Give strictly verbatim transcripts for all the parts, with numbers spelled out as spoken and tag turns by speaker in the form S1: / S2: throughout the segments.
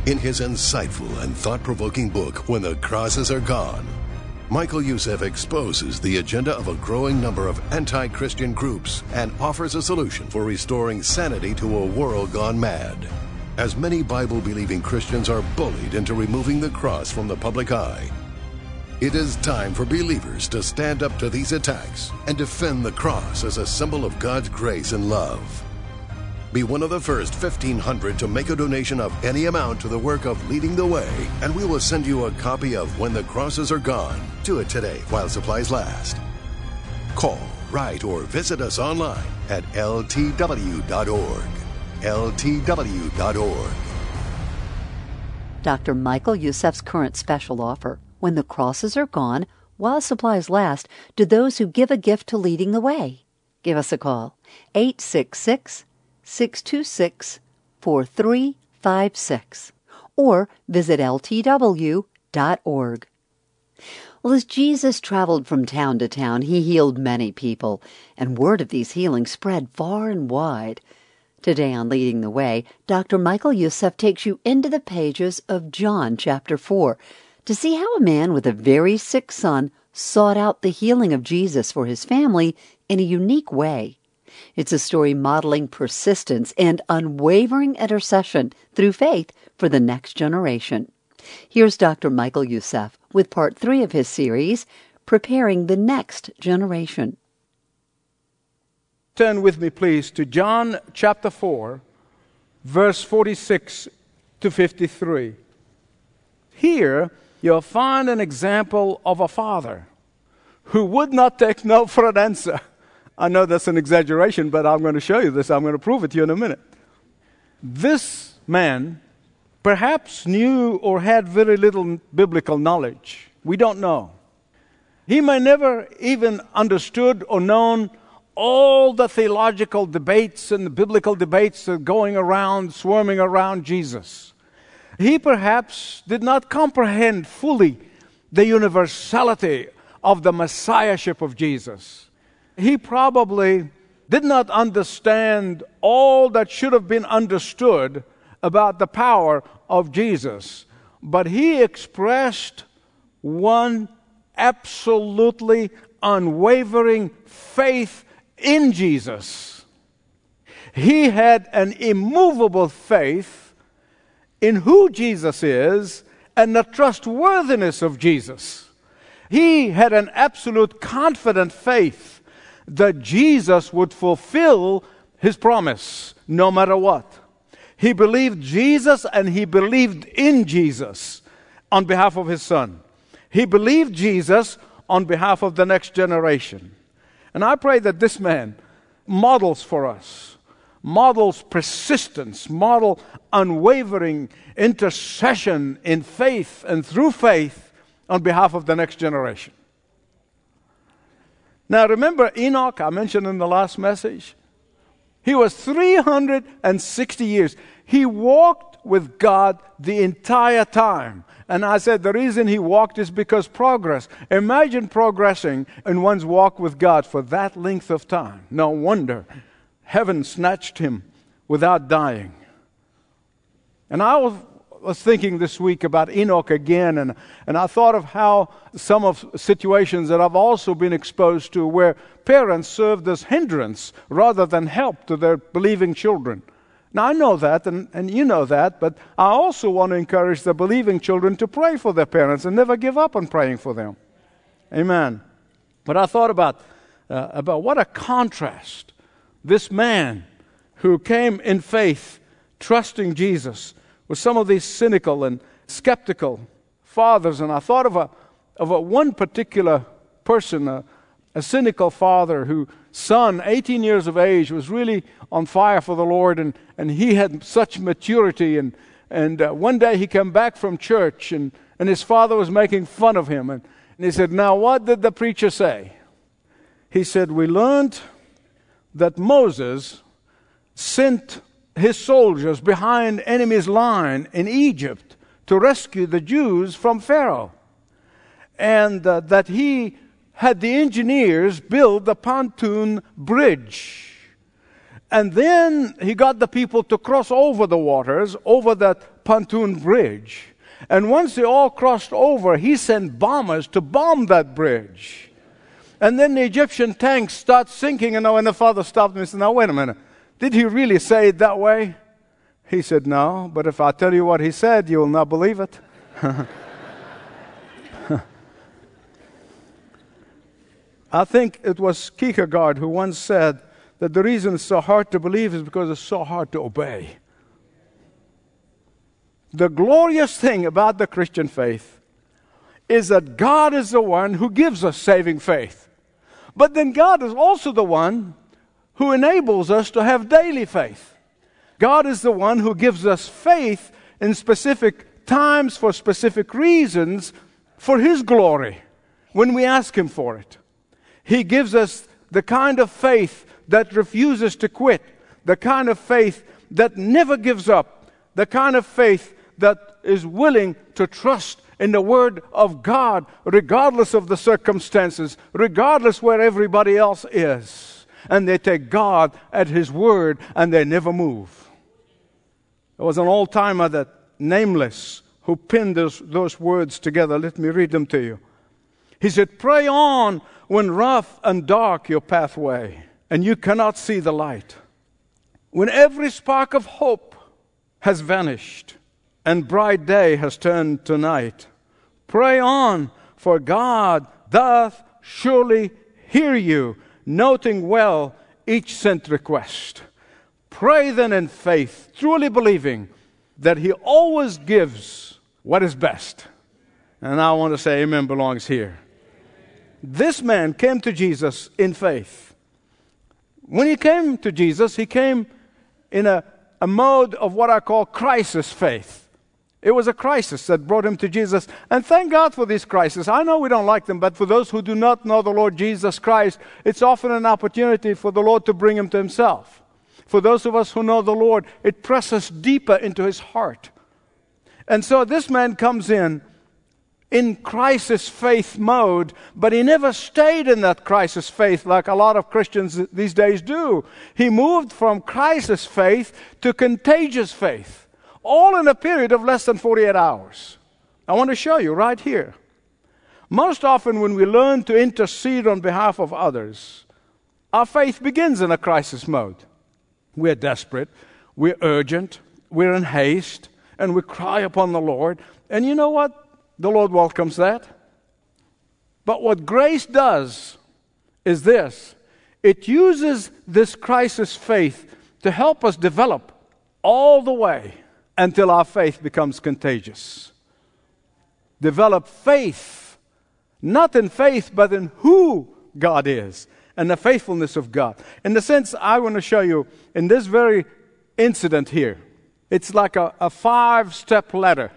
S1: In his insightful and thought-provoking book, When the Crosses Are Gone, Michael Youssef exposes the agenda of a growing number of anti-Christian groups and offers a solution for restoring sanity to a world gone mad. As many Bible-believing Christians are bullied into removing the cross from the public eye, it is time for believers to stand up to these attacks and defend the cross as a symbol of God's grace and love. Be one of the first fifteen hundred to make a donation of any amount to the work of Leading the Way, and we will send you a copy of When the Crosses Are Gone. Do it today while supplies last. Call, write, or visit us online at L T W dot org. L T W dot org.
S2: Doctor Michael Youssef's current special offer, When the Crosses Are Gone, while supplies last, to those who give a gift to Leading the Way. Give us a call, eight six six, six two six, four three five six, or visit L T W dot org. Well, as Jesus traveled from town to town, he healed many people, and word of these healings spread far and wide. Today on Leading the Way, Doctor Michael Youssef takes you into the pages of John chapter four to see how a man with a very sick son sought out the healing of Jesus for his family in a unique way. It's a story modeling persistence and unwavering intercession through faith for the next generation. Here's Doctor Michael Youssef with part three of his series, Preparing the Next Generation.
S3: Turn with me, please, to John chapter four, verse forty-six to fifty-three. Here, you'll find an example of a father who would not take no for an answer. I know that's an exaggeration, but I'm going to show you this. I'm going to prove it to you in a minute. This man perhaps knew or had very little biblical knowledge. We don't know. He may never even understood or known all the theological debates and the biblical debates that are going around, swarming around Jesus. He perhaps did not comprehend fully the universality of the messiahship of Jesus. He probably did not understand all that should have been understood about the power of Jesus. But he expressed one absolutely unwavering faith in Jesus. He had an immovable faith in who Jesus is and the trustworthiness of Jesus. He had an absolute confident faith that Jesus would fulfill his promise no matter what. He believed Jesus and he believed in Jesus on behalf of his son. He believed Jesus on behalf of the next generation. And I pray that this man models for us, models persistence, model unwavering intercession in faith and through faith on behalf of the next generation. Now remember Enoch, I mentioned in the last message? He was three hundred sixty years. He walked with God the entire time. And I said the reason he walked is because progress. Imagine progressing in one's walk with God for that length of time. No wonder heaven snatched him without dying. And I was, was thinking this week about Enoch again, and, and I thought of how some of situations that I've also been exposed to where parents served as hindrance rather than help to their believing children. Now, I know that, and, and you know that, but I also want to encourage the believing children to pray for their parents and never give up on praying for them. Amen. But I thought about, uh, about what a contrast. This man who came in faith, trusting Jesus, with some of these cynical and skeptical fathers. And I thought of a, of a one particular person, a, a cynical father whose son, eighteen years of age, was really on fire for the Lord, and, and he had such maturity. And, and uh, one day he came back from church, and, and his father was making fun of him. And, and he said, "Now what did the preacher say?" He said, "We learned that Moses sent his soldiers behind enemy's line in Egypt to rescue the Jews from Pharaoh. And uh, that he had the engineers build the pontoon bridge. And then he got the people to cross over the waters, over that pontoon bridge. And once they all crossed over, he sent bombers to bomb that bridge. And then the Egyptian tanks start sinking. And when the father stopped him, he said, now wait a minute. Did he really say it that way? He said, no, but if I tell you what he said, you will not believe it. I think it was Kierkegaard who once said that the reason it's so hard to believe is because it's so hard to obey. The glorious thing about the Christian faith is that God is the one who gives us saving faith. But then God is also the one who enables us to have daily faith. God is the one who gives us faith in specific times for specific reasons for His glory when we ask Him for it. He gives us the kind of faith that refuses to quit, the kind of faith that never gives up, the kind of faith that is willing to trust in the Word of God regardless of the circumstances, regardless where everybody else is. And they take God at His word and they never move. There was an old-timer, that Nameless, who pinned those, those words together. Let me read them to you. He said, pray on when rough and dark your pathway, and you cannot see the light. When every spark of hope has vanished, and bright day has turned to night, pray on, for God doth surely hear you, noting well each sent request. Pray then in faith, truly believing that He always gives what is best. And I want to say amen belongs here. This man came to Jesus in faith. When he came to Jesus, he came in a, a mode of what I call crisis faith. It was a crisis that brought him to Jesus. And thank God for these crises. I know we don't like them, but for those who do not know the Lord Jesus Christ, it's often an opportunity for the Lord to bring him to Himself. For those of us who know the Lord, it presses deeper into His heart. And so this man comes in, in crisis faith mode, but he never stayed in that crisis faith like a lot of Christians these days do. He moved from crisis faith to contagious faith, all in a period of less than forty-eight hours. I want to show you right here. Most often when we learn to intercede on behalf of others, our faith begins in a crisis mode. We're desperate, we're urgent, we're in haste, and we cry upon the Lord. And you know what? The Lord welcomes that. But what grace does is this. It uses this crisis faith to help us develop all the way until our faith becomes contagious. Develop faith, not in faith, but in who God is and the faithfulness of God. In the sense, I want to show you in this very incident here, it's like a, a five-step ladder.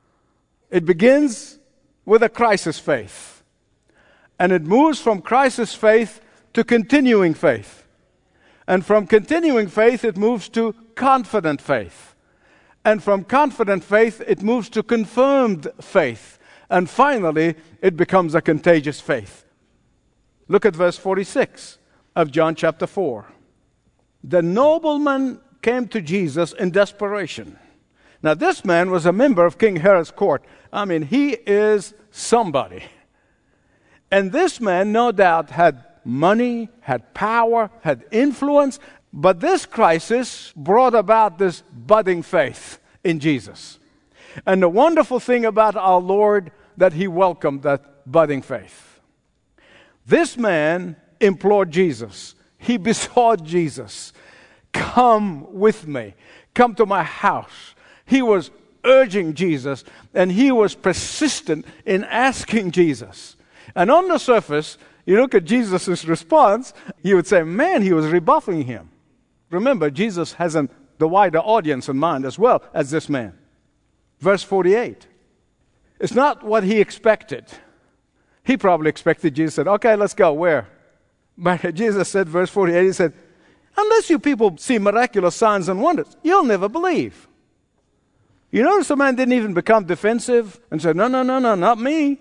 S3: It begins with a crisis faith. And it moves from crisis faith to continuing faith. And from continuing faith, it moves to confident faith. And from confident faith, it moves to confirmed faith. And finally, it becomes a contagious faith. Look at verse forty-six of John chapter four. The nobleman came to Jesus in desperation. Now, this man was a member of King Herod's court. I mean, he is somebody. And this man, no doubt, had money, had power, had influence. But this crisis brought about this budding faith in Jesus. And the wonderful thing about our Lord, that He welcomed that budding faith. This man implored Jesus. He besought Jesus, come with me. Come to my house. He was urging Jesus, and he was persistent in asking Jesus. And on the surface, you look at Jesus' response, you would say, man, he was rebuffing him. Remember, Jesus has an, the wider audience in mind as well as this man. Verse forty-eight. It's not what he expected. He probably expected Jesus said, okay, let's go. Where? But Jesus said, verse forty-eight, He said, unless you people see miraculous signs and wonders, you'll never believe. You notice the man didn't even become defensive and said, no, no, no, no, not me.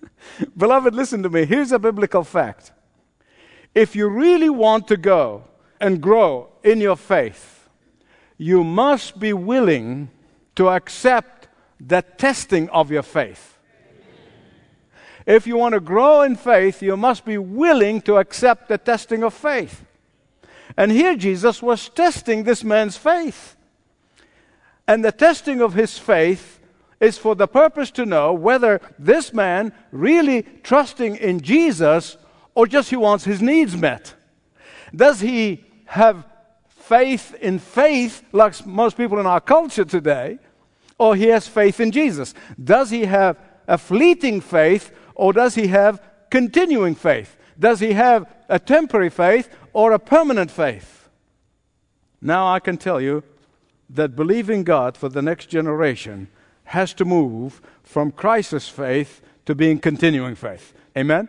S3: Beloved, listen to me. Here's a biblical fact. If you really want to go and grow in your faith, you must be willing to accept the testing of your faith. If you want to grow in faith, you must be willing to accept the testing of faith. And here Jesus was testing this man's faith. And the testing of his faith is for the purpose to know whether this man really trusting in Jesus or just he wants his needs met. Does he have faith in faith like most people in our culture today, or he has faith in Jesus? Does he have a fleeting faith, or does he have continuing faith? Does he have a temporary faith or a permanent faith? Now I can tell you that believing God for the next generation has to move from crisis faith to being continuing faith. Amen?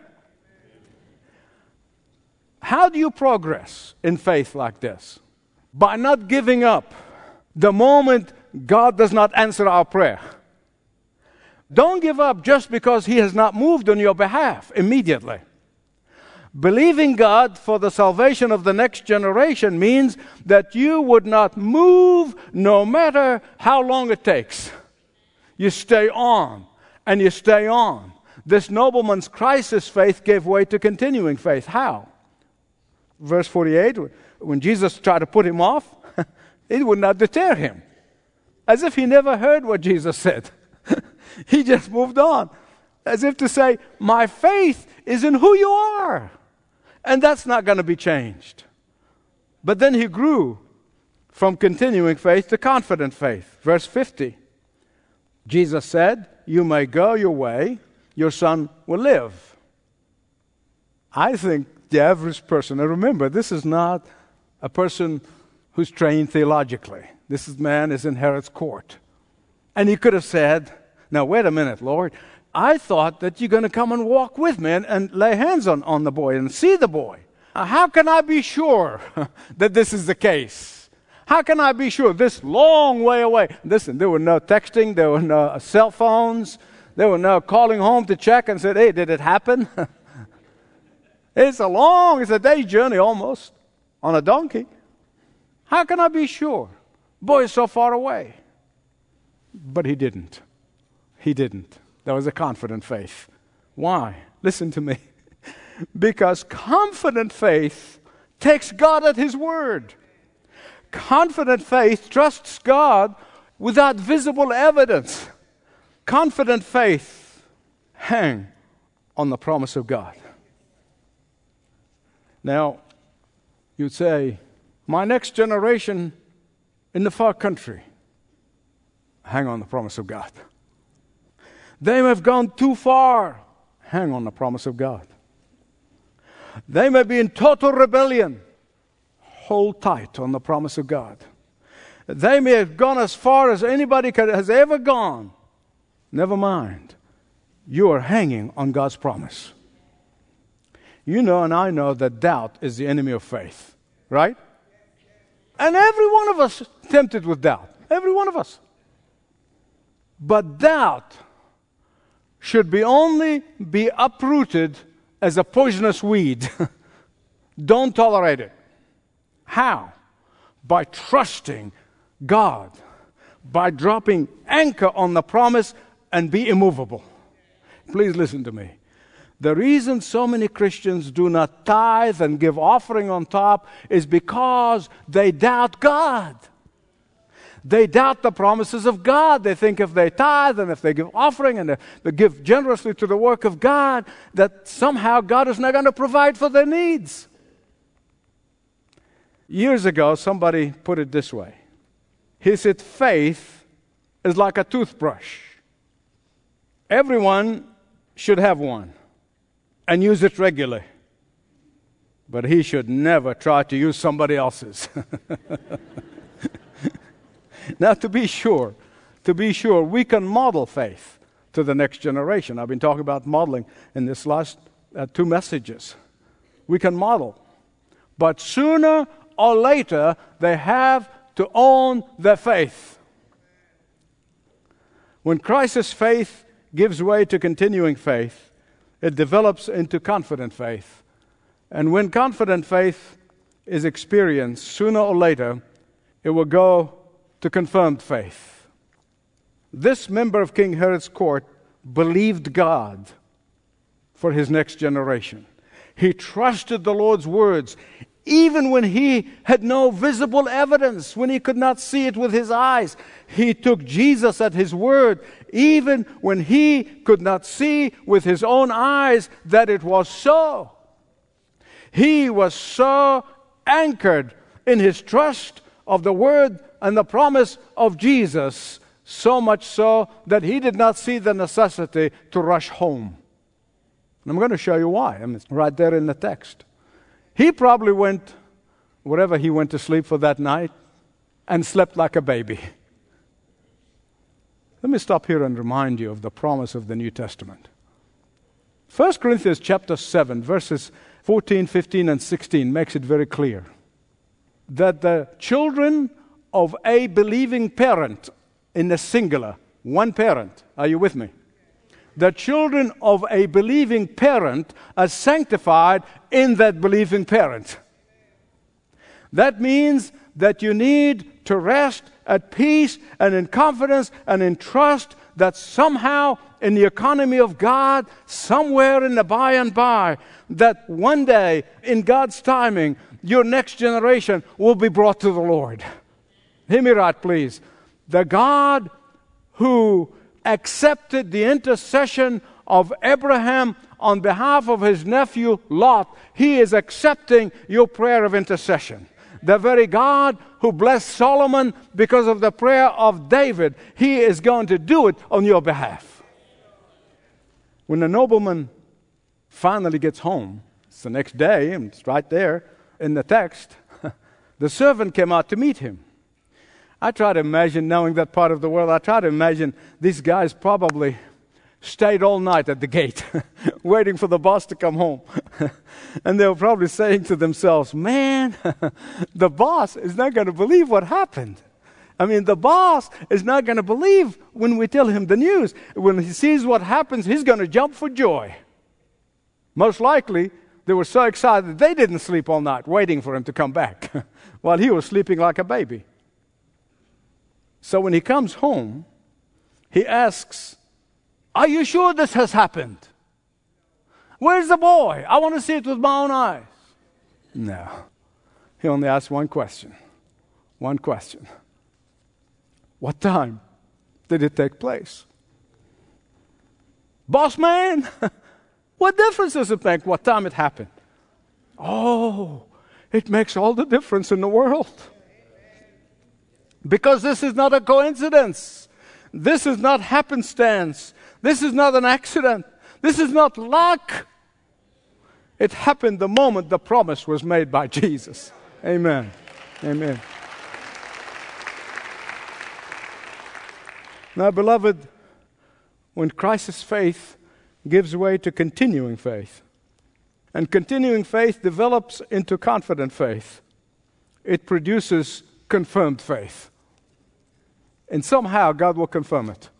S3: How do you progress in faith like this? By not giving up the moment God does not answer our prayer. Don't give up just because He has not moved on your behalf immediately. Believing God for the salvation of the next generation means that you would not move no matter how long it takes. You stay on, and you stay on. This nobleman's crisis faith gave way to continuing faith. How? Verse forty-eight, when Jesus tried to put him off, it would not deter him. As if he never heard what Jesus said. He just moved on. As if to say, my faith is in who you are. And that's not going to be changed. But then he grew from continuing faith to confident faith. Verse fifty. Jesus said, you may go your way, your son will live. I think the average person, and remember, this is not a person who's trained theologically. This is, man is in Herod's court. And he could have said, now wait a minute, Lord, I thought that you're going to come and walk with me and, and lay hands on, on the boy and see the boy. Uh, how can I be sure that this is the case? How can I be sure this long way away? Listen, there were no texting, there were no cell phones, there were no calling home to check and said, hey, did it happen? It's a long, it's a day's journey almost on a donkey. How can I be sure? Boy is so far away. But he didn't. He didn't. That was a confident faith. Why? Listen to me. Because confident faith takes God at His word. Confident faith trusts God without visible evidence. Confident faith hang on the promise of God. Now, you'd say, my next generation in the far country, hang on the promise of God. They may have gone too far, hang on the promise of God. They may be in total rebellion, hold tight on the promise of God. They may have gone as far as anybody has ever gone. Never mind. You are hanging on God's promise. You know and I know that doubt is the enemy of faith, right? And every one of us is tempted with doubt. Every one of us. But doubt should be only be uprooted as a poisonous weed. Don't tolerate it. How? By trusting God. By dropping anchor on the promise and be immovable. Please listen to me. The reason so many Christians do not tithe and give offering on top is because they doubt God. They doubt the promises of God. They think if they tithe and if they give offering and they give generously to the work of God, that somehow God is not going to provide for their needs. Years ago, somebody put it this way. He said, faith is like a toothbrush. Everyone should have one and use it regularly. But he should never try to use somebody else's. Now, to be sure, to be sure, we can model faith to the next generation. I've been talking about modeling in this last uh, two messages. We can model. But sooner or later, they have to own their faith. When crisis faith gives way to continuing faith, it develops into confident faith. And when confident faith is experienced, sooner or later, it will go to confirmed faith. This member of King Herod's court believed God for his next generation. He trusted the Lord's words, even when he had no visible evidence, when he could not see it with his eyes. He took Jesus at his word, even when he could not see with his own eyes that it was so. He was so anchored in his trust of the word and the promise of Jesus, so much so that he did not see the necessity to rush home. And I'm going to show you why. I mean, it's right there in the text. He probably went, wherever he went to sleep for that night, and slept like a baby. Let me stop here and remind you of the promise of the New Testament. First Corinthians chapter seven, verses fourteen, fifteen, and sixteen makes it very clear that the children of a believing parent, in the singular, one parent, are you with me? The children of a believing parent are sanctified in that believing parent. That means that you need to rest at peace and in confidence and in trust that somehow in the economy of God, somewhere in the by and by, that one day in God's timing, your next generation will be brought to the Lord. Hear me right, please. The God who accepted the intercession of Abraham on behalf of his nephew Lot, he is accepting your prayer of intercession. The very God who blessed Solomon because of the prayer of David, he is going to do it on your behalf. When the nobleman finally gets home, it's the next day, and it's right there in the text, the servant came out to meet him. I try to imagine, knowing that part of the world, I try to imagine these guys probably stayed all night at the gate, waiting for the boss to come home. And they were probably saying to themselves, man, the boss is not going to believe what happened. I mean, the boss is not going to believe when we tell him the news. When he sees what happens, he's going to jump for joy. Most likely, they were so excited they didn't sleep all night waiting for him to come back while he was sleeping like a baby. So when he comes home, he asks, are you sure this has happened? Where's the boy? I want to see it with my own eyes. No. He only asked one question. One question. What time did it take place? Boss man, what difference does it make what time it happened? Oh, it makes all the difference in the world. Because this is not a coincidence. This is not happenstance. This is not an accident. This is not luck. It happened the moment the promise was made by Jesus. Amen. Amen. Now, beloved, when crisis faith gives way to continuing faith, and continuing faith develops into confident faith, it produces confirmed faith. And somehow God will confirm it.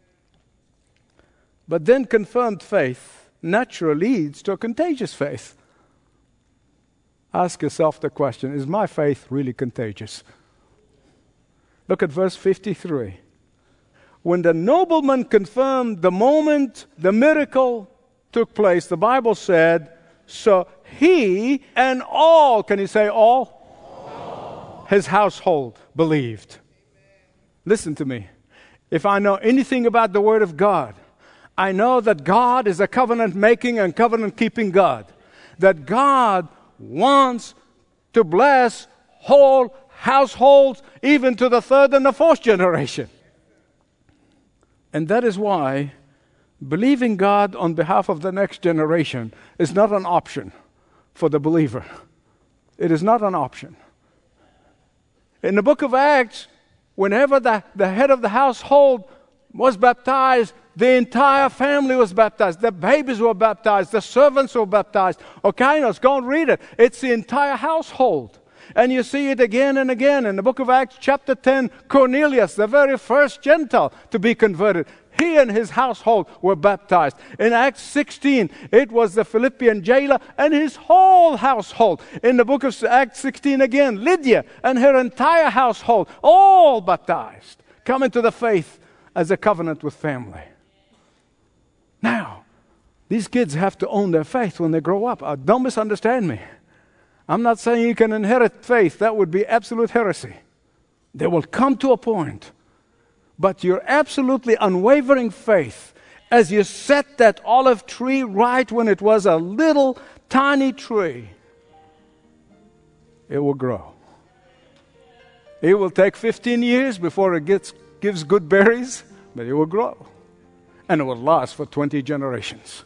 S3: But then confirmed faith naturally leads to a contagious faith. Ask yourself the question, is my faith really contagious? Look at verse fifty-three. When the nobleman confirmed the moment the miracle took place, the Bible said, so he and all, can you say all? All. His household believed. Listen to me. If I know anything about the Word of God, I know that God is a covenant-making and covenant-keeping God. That God wants to bless whole households, even to the third and the fourth generation. And that is why believing God on behalf of the next generation is not an option for the believer. It is not an option. In the book of Acts, whenever the, the head of the household was baptized, the entire family was baptized. The babies were baptized. The servants were baptized. Okay, let's go and read it. It's the entire household. And you see it again and again. In the book of Acts, chapter ten, Cornelius, the very first Gentile to be converted, he and his household were baptized. In Acts sixteen, it was the Philippian jailer and his whole household. In the book of Acts sixteen again, Lydia and her entire household, all baptized, come into the faith as a covenant with family. Now, these kids have to own their faith when they grow up. Uh, don't misunderstand me. I'm not saying you can inherit faith. That would be absolute heresy. They will come to a point. But your absolutely unwavering faith, as you set that olive tree right when it was a little tiny tree, it will grow. It will take fifteen years before it gets, gives good berries, but it will grow. And it will last for twenty generations.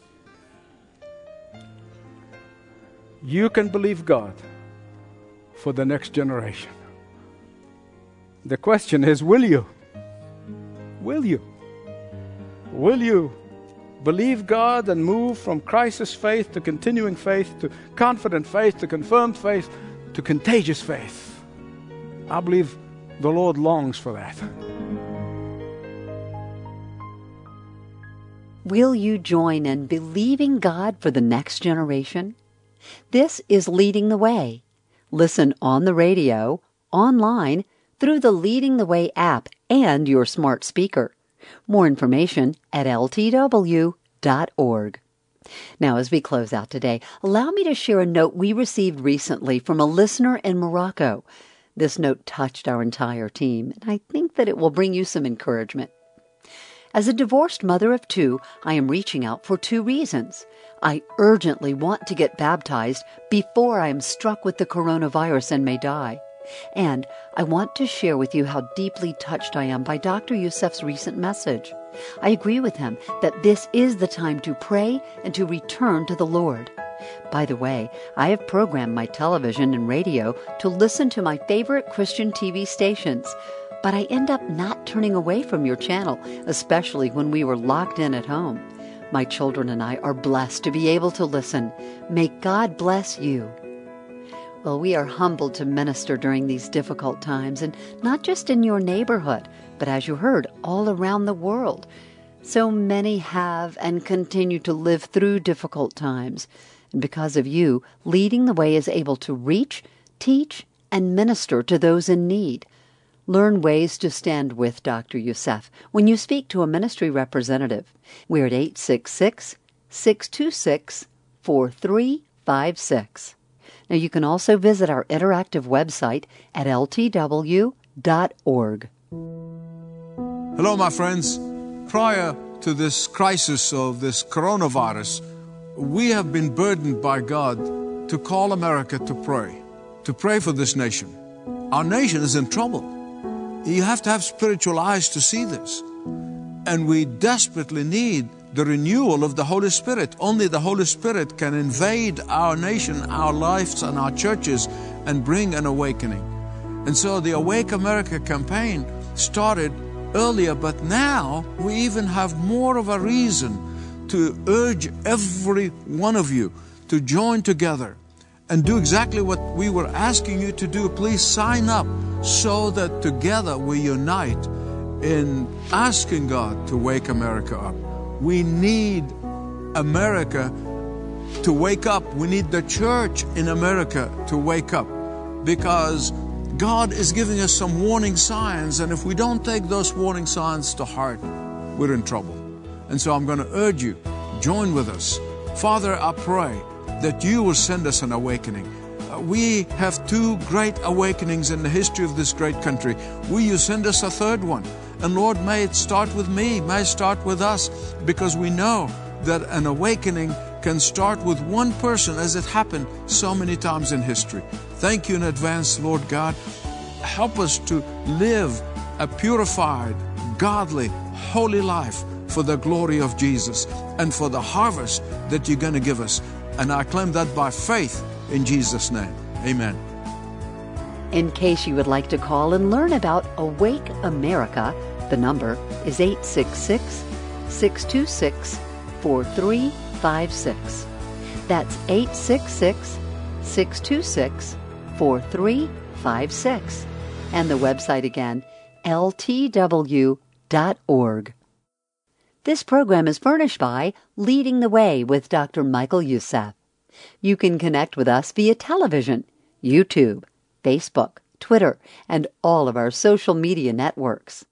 S3: You can believe God for the next generation. The question is, will you? Will you? Will you believe God and move from crisis faith to continuing faith to confident faith to confirmed faith to contagious faith? I believe the Lord longs for that.
S2: Will you join in believing God for the next generation? This is Leading the Way. Listen on the radio, online, through the Leading the Way app and your smart speaker. More information at L T W dot org. Now, as we close out today, allow me to share a note we received recently from a listener in Morocco. This note touched our entire team, and I think that it will bring you some encouragement. As a divorced mother of two, I am reaching out for two reasons. I urgently want to get baptized before I am struck with the coronavirus and may die. And I want to share with you how deeply touched I am by Doctor Youssef's recent message. I agree with him that this is the time to pray and to return to the Lord. By the way, I have programmed my television and radio to listen to my favorite Christian T V stations, but I end up not turning away from your channel, especially when we were locked in at home. My children and I are blessed to be able to listen. May God bless you. Well, we are humbled to minister during these difficult times, and not just in your neighborhood, but as you heard, all around the world. So many have and continue to live through difficult times. And because of you, Leading the Way is able to reach, teach, and minister to those in need. Learn ways to stand with Doctor Youssef when you speak to a ministry representative. We're at eight six six, six two six, four three five six. Now, you can also visit our interactive website at L T W dot org.
S4: Hello, my friends. Prior to this crisis of this coronavirus, we have been burdened by God to call America to pray, to pray for this nation. Our nation is in trouble. You have to have spiritual eyes to see this. And we desperately need the renewal of the Holy Spirit. Only the Holy Spirit can invade our nation, our lives, and our churches and bring an awakening. And so the Awake America campaign started earlier, but now we even have more of a reason to urge every one of you to join together and do exactly what we were asking you to do. Please sign up so that together we unite in asking God to wake America up. We need America to wake up. We need the church in America to wake up, because God is giving us some warning signs, and if we don't take those warning signs to heart, we're in trouble. And so I'm going to urge you, join with us. Father, I pray that you will send us an awakening. Uh, we have two great awakenings in the history of this great country. Will you send us a third one? And Lord, may it start with me, may it start with us, because we know that an awakening can start with one person, as it happened so many times in history. Thank you in advance, Lord God. Help us to live a purified, godly, holy life for the glory of Jesus and for the harvest that you're going to give us. And I claim that by faith in Jesus' name. Amen.
S2: In case you would like to call and learn about Awake America, the number is eight six six, six two six, four three five six. That's eight six six, six two six, four three five six. And the website again, L T W dot org. This program is furnished by Leading the Way with Doctor Michael Youssef. You can connect with us via television, YouTube, Facebook, Twitter, and all of our social media networks.